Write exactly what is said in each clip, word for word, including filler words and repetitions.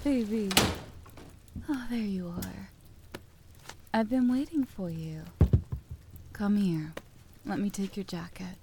baby. Oh, there you are. I've been waiting for you. Come here. Let me take your jacket.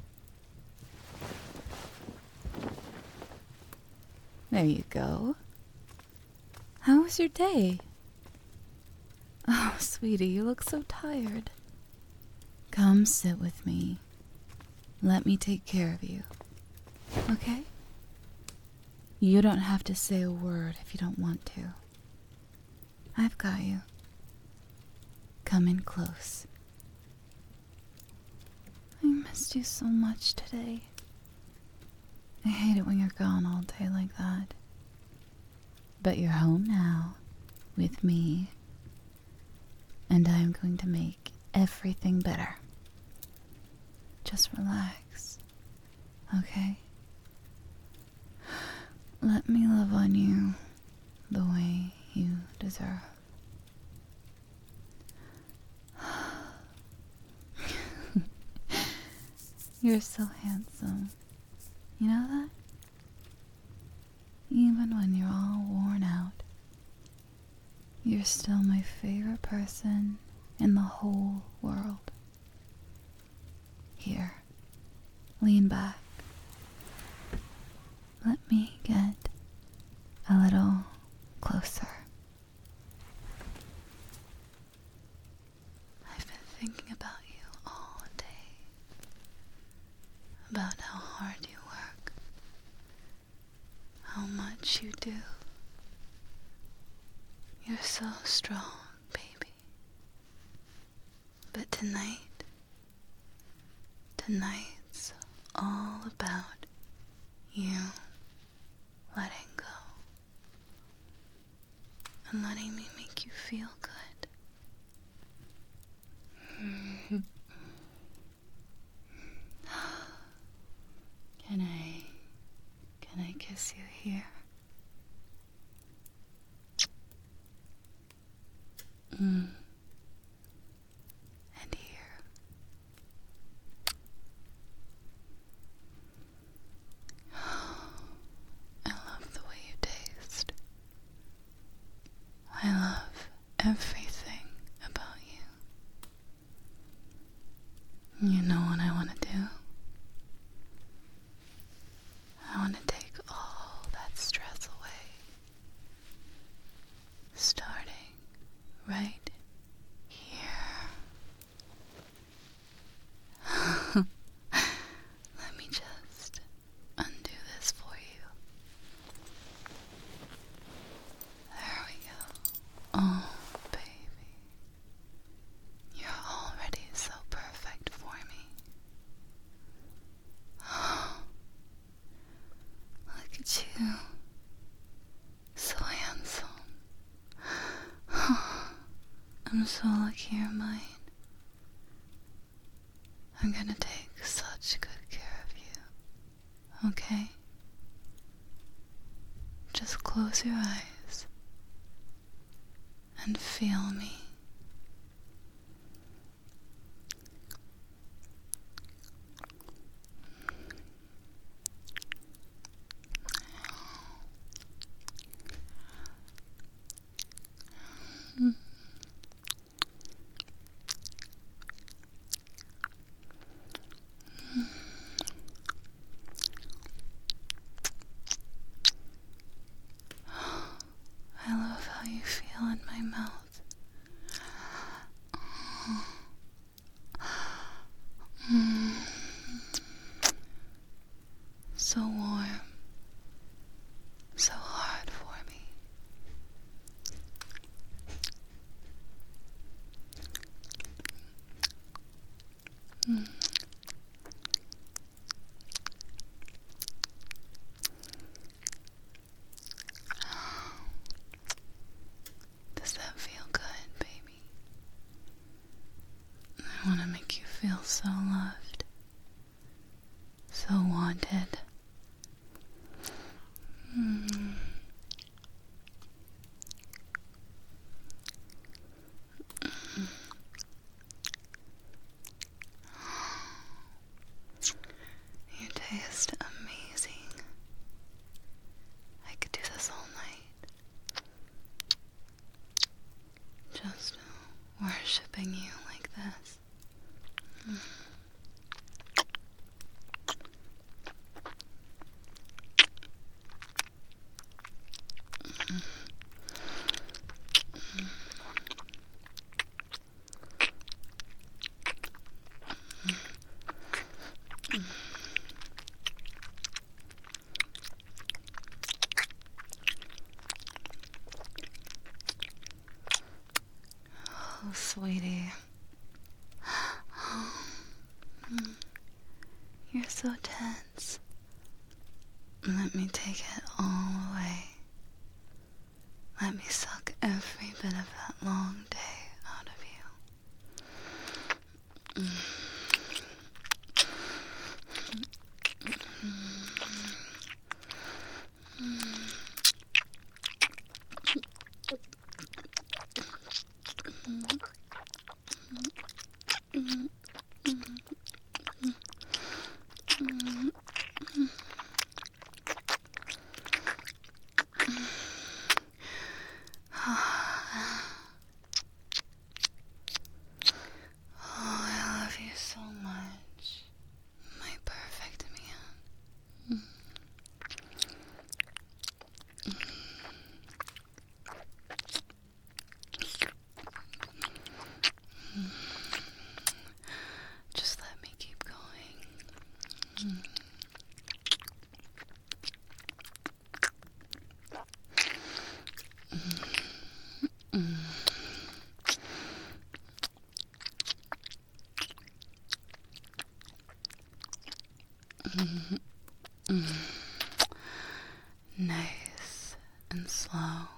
There you go. How was your day? Oh, sweetie, you look so tired. Come sit with me. Let me take care of you. Okay? You don't have to say a word if you don't want to. I've got you. Come in close. I missed you so much today. I hate it when you're gone all day like that. But you're home now, with me. And I'm going to make everything better. Just relax, okay? Let me love on you the way you deserve. You're so handsome. You know that? Even when you're all worn out, you're still my favorite person in the whole world. Here, lean back. Let me get a little closer. I've been thinking about you all day, about how hard you work, how much you do. You're so strong, baby. But tonight, tonight's all about you letting go and letting me make you feel good. Can I, can I kiss you here? Mm. And here. I love the way you taste. I love everything about you. You know what I want to do? I want to take all that stress away. Starting right here. Let me just undo this for you. There we go. Oh, baby. You're already so perfect for me. Look at you. So handsome. I'm so lucky you're mine. I'm gonna take such good care of you. Okay? Just close your eyes and feel me. I love how you feel in my mouth. Mm. So warm. So hard for me. Mm. Does that feel good, baby? I want to make you feel so loved, so wanted. Mm. You taste amazing. I could do this all night. sweetie. You're so tense. Let me take it all away. Let me suck every bit of that long day out of you. Mm. Just let me keep going. Mm. Mm. Mm. Mm. Nice and slow.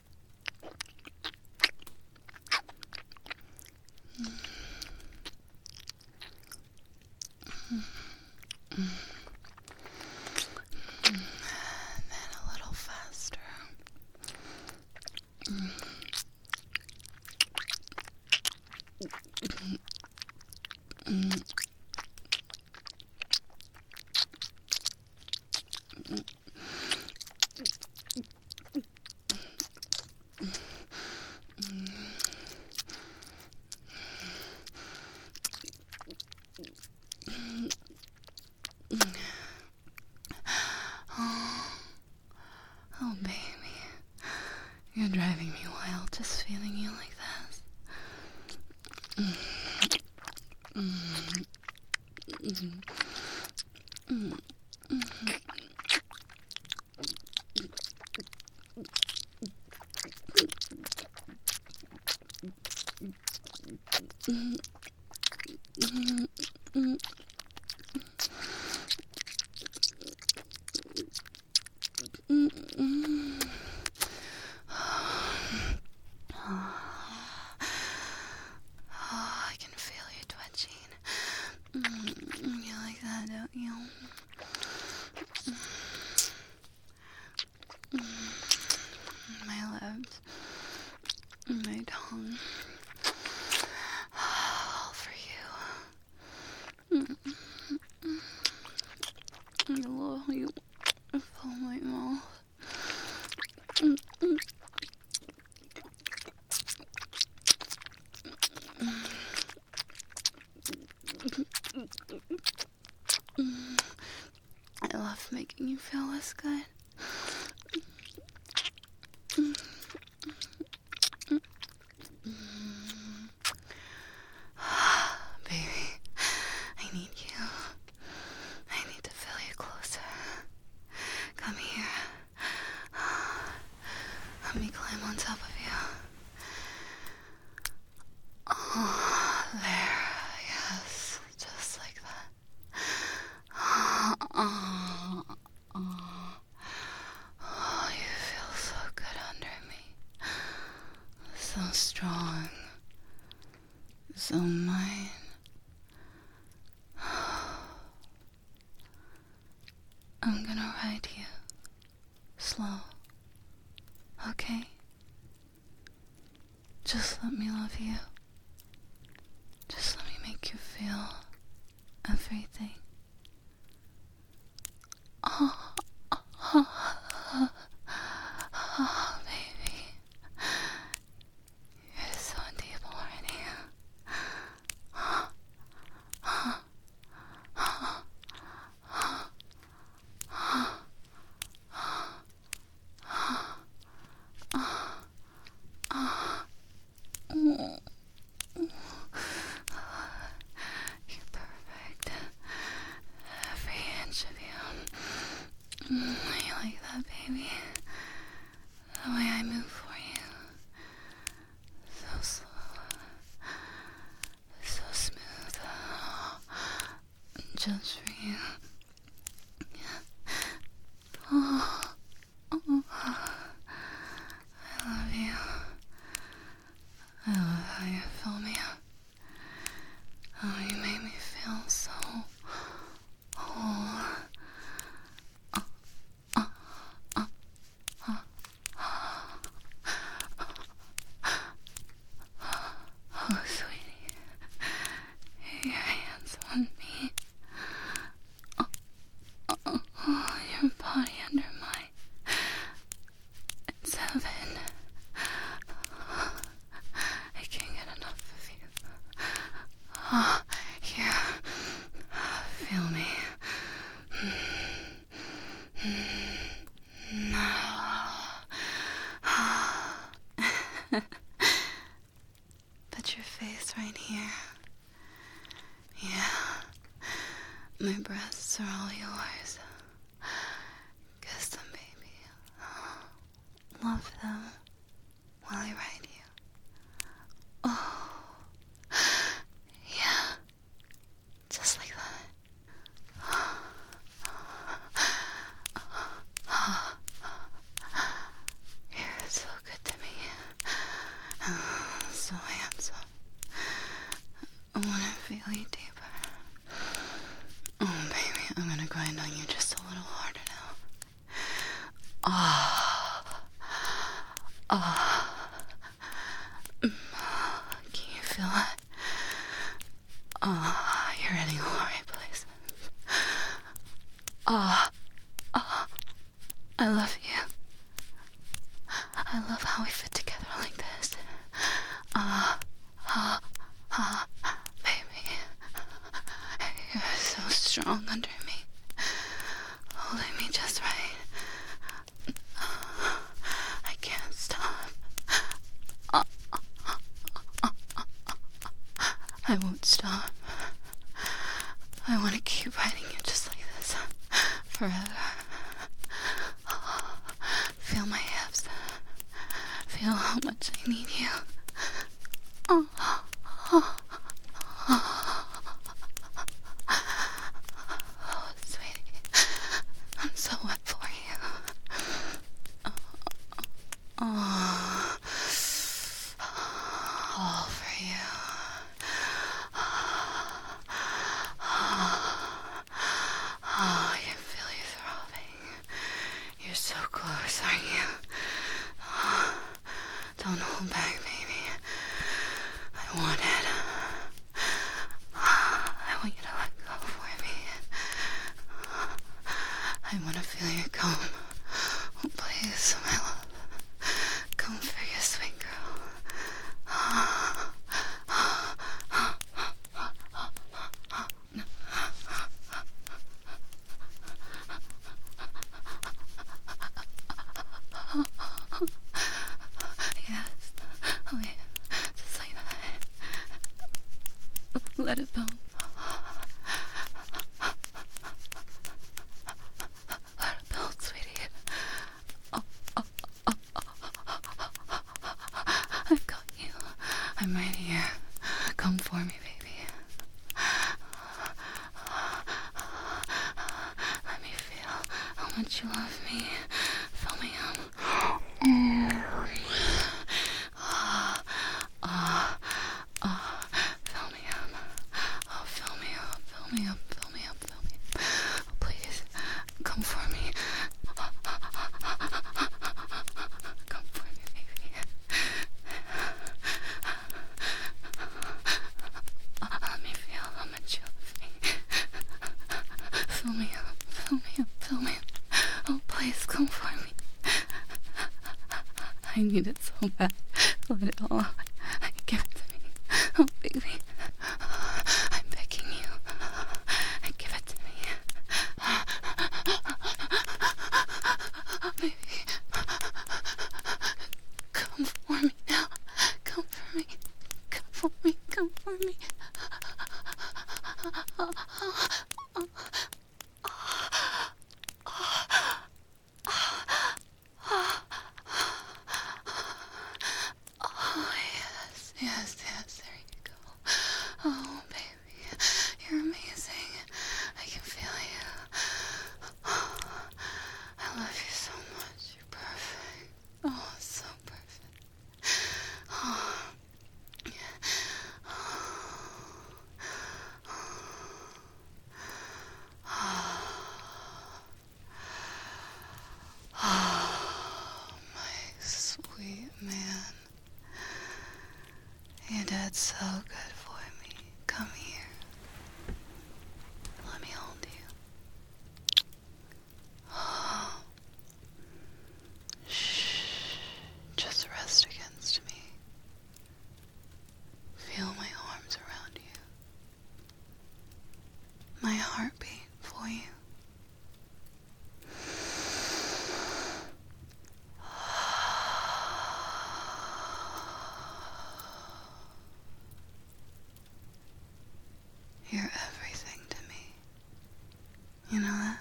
Then a little faster. Oh, baby, you're driving me wild just feeling you like this. Mm. Mm. Mm. Mm. Mm. Mm. Mm. Oh, I can feel you twitching. Mm, you like that, don't you? Mm, my lips, my tongue, all for you. Mm, I love how you fill my mouth. Mm, mm. I love making you feel this good. Baby, I need you. I need to feel you closer. Come here. Let me climb on top of you. Oh, there. Yes, just like that. Oh, oh, oh. Oh, you feel so good under me. So strong. So mine. I'm gonna ride you. Slow. Okay? Just let me love you. Just let me make you feel everything. Oh, oh, oh, oh, baby. You're so deep already. You're perfect. Put your face right here. Yeah. My breasts are all yours. Kiss them, baby. Love them while I ride you. Oh. Yeah. Just like that. You're so good to me. So handsome. I want to feel you deeper. Oh, baby, I'm gonna grind on you just a little harder now. Ah. Ah. Can you feel it? Ah, you're in the right place. Ah. Ah. I love you. I love how we fit together like this. Ah. Ah. Ah. Baby. You're so strong under me. Holding me just right. I can't stop. I won't stop. I want to keep riding you just like this. Forever. Feel my hips. Feel how much I need you. Oh, sweetie. I'm so wet for you. Oh, all for you. Oh, I can feel you throbbing. You're so close, aren't you? Don't hold back, baby. I want it. I want you to let go for me. I want to feel you come. Oh, please, my love. Come for your sweet girl. Yes. Oh, yeah. Just like that. Let it build. Let it build, sweetie. Oh, oh, oh, oh, oh. I've got you. I'm right here. Come for me, baby. Let me feel how much you love me. Fill me up. Ah, ah, fill me up. Oh, fill me up, fill me up, fill me up, fill me up. Oh, please, come for me. Come for me, baby. Let me feel how much you love me. Fill me up, fill me up, fill me up. Oh, please, come for me. I need it so bad. Let it all out. Give it to me. Oh, baby. I'm begging you. Give it to me. Baby. Come for me now. Come for me. Come for me. Come for me. Oh, yes, yes, yes, there you go. Oh, baby, you're amazing. I can feel you. I love you so much. You're perfect. Oh, so perfect. Oh, oh, my sweet man. Your dad's so good for me. Come here. Let me hold you. Oh. Shh. Just rest against me. Feel my arms around you. My heartbeat for you. You're everything to me. You know that?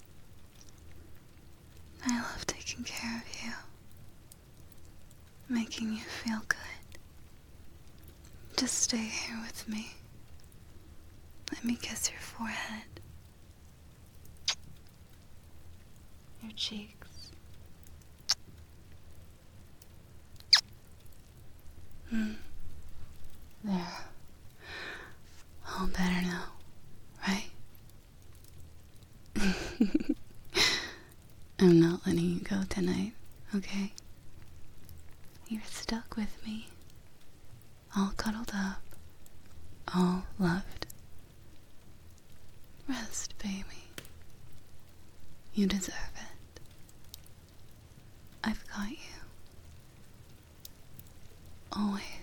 I love taking care of you. Making you feel good. Just stay here with me. Let me kiss your forehead. Your cheeks. Hmm. There. All better now, right? I'm not letting you go tonight, okay? You're stuck with me. All cuddled up. All loved. Rest, baby. You deserve it. I've got you. Always.